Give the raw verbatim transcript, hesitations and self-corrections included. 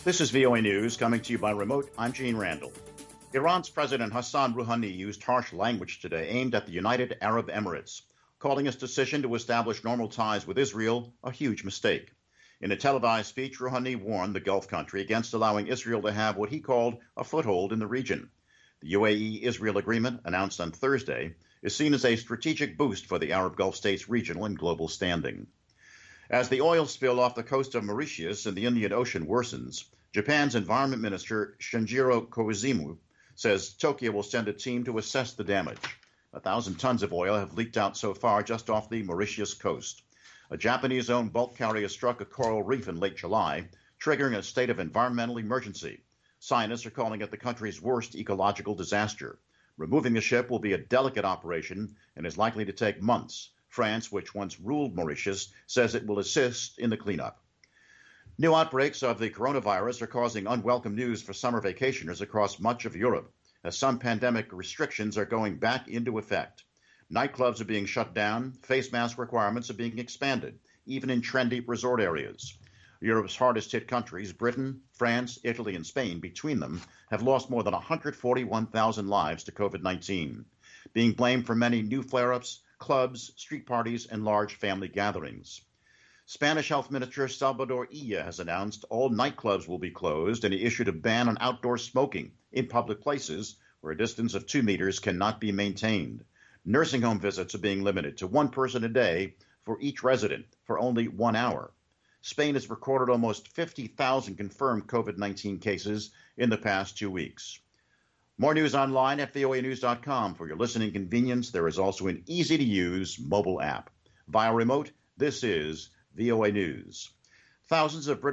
This is V O A News coming to you by remote. I'm Gene Randall. Iran's President Hassan Rouhani used harsh language today aimed at the United Arab Emirates, calling his decision to establish normal ties with Israel a huge mistake. In a televised speech, Rouhani warned the Gulf country against allowing Israel to have what he called a foothold in the region. The U A E-Israel agreement, announced on Thursday, is seen as a strategic boost for the Arab Gulf states' regional and global standing. As the oil spill off the coast of Mauritius in the Indian Ocean worsens, Japan's Environment Minister Shinjiro Koizumi says Tokyo will send a team to assess the damage. A thousand tons of oil have leaked out so far just off the Mauritius coast. A Japanese-owned bulk carrier struck a coral reef in late July, triggering a state of environmental emergency. Scientists are calling it the country's worst ecological disaster. Removing the ship will be a delicate operation and is likely to take months. France, which once ruled Mauritius, says it will assist in the cleanup. New outbreaks of the coronavirus are causing unwelcome news for summer vacationers across much of Europe, as some pandemic restrictions are going back into effect. Nightclubs are being shut down, face mask requirements are being expanded, even in trendy resort areas. Europe's hardest-hit countries, Britain, France, Italy, and Spain, between them, have lost more than one hundred forty-one thousand lives to COVID nineteen, being blamed for many new flare-ups, clubs, street parties, and large family gatherings. Spanish Health Minister Salvador Illa has announced all nightclubs will be closed, and he issued a ban on outdoor smoking in public places where a distance of two meters cannot be maintained. Nursing home visits are being limited to one person a day for each resident for only one hour. Spain has recorded almost fifty thousand confirmed COVID nineteen cases in the past two weeks. More news online at V O A news dot com. For your listening convenience, there is also an easy-to-use mobile app. Via remote, this is V O A News. Thousands of British